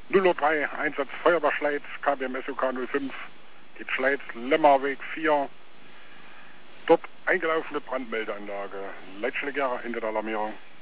0:03 Einsatz Feuerwehrschleiz, KBM SOK 05, geht Schleiz, Lemmerweg 4, dort eingelaufene Brandmeldeanlage, Leitstelle Gera, Ende der Alarmierung.